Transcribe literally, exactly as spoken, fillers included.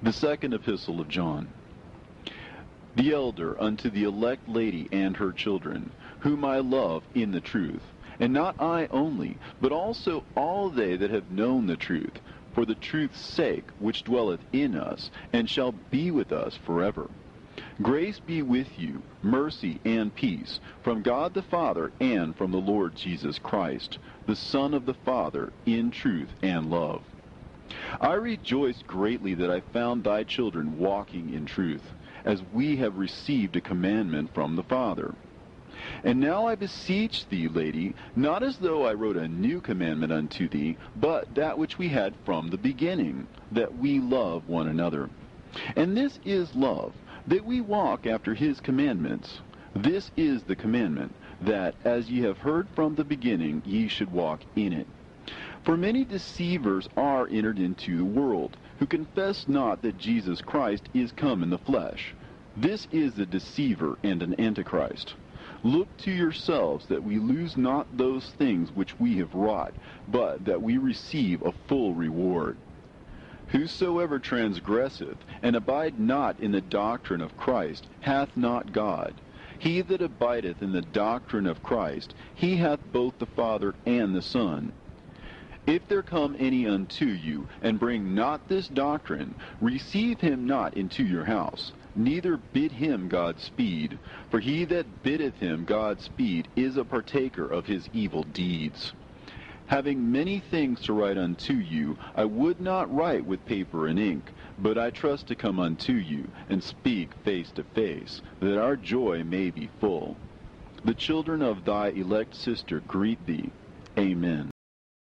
The second epistle of John. The elder unto the elect lady and her children, whom I love in the truth, and not I only, but also all they that have known the truth, for the truth's sake, which dwelleth in us, and shall be with us forever. Grace be with you, mercy and peace, from God the Father and from the Lord Jesus Christ, the Son of the Father, in truth and love. I rejoice greatly that I found thy children walking in truth, as we have received a commandment from the Father. And now I beseech thee, lady, not as though I wrote a new commandment unto thee, but that which we had from the beginning, that we love one another. And this is love, that we walk after his commandments. This is the commandment, that as ye have heard from the beginning, ye should walk in it. For many deceivers are entered into the world, who confess not that Jesus Christ is come in the flesh. This is a deceiver and an antichrist. Look to yourselves that we lose not those things which we have wrought, but that we receive a full reward. Whosoever transgresseth, and abide not in the doctrine of Christ, hath not God. He that abideth in the doctrine of Christ, he hath both the Father and the Son. If there come any unto you, and bring not this doctrine, receive him not into your house, neither bid him God speed. For he that biddeth him God speed is a partaker of his evil deeds. Having many things to write unto you, I would not write with paper and ink, but I trust to come unto you, and speak face to face, that our joy may be full. The children of thy elect sister greet thee. Amen.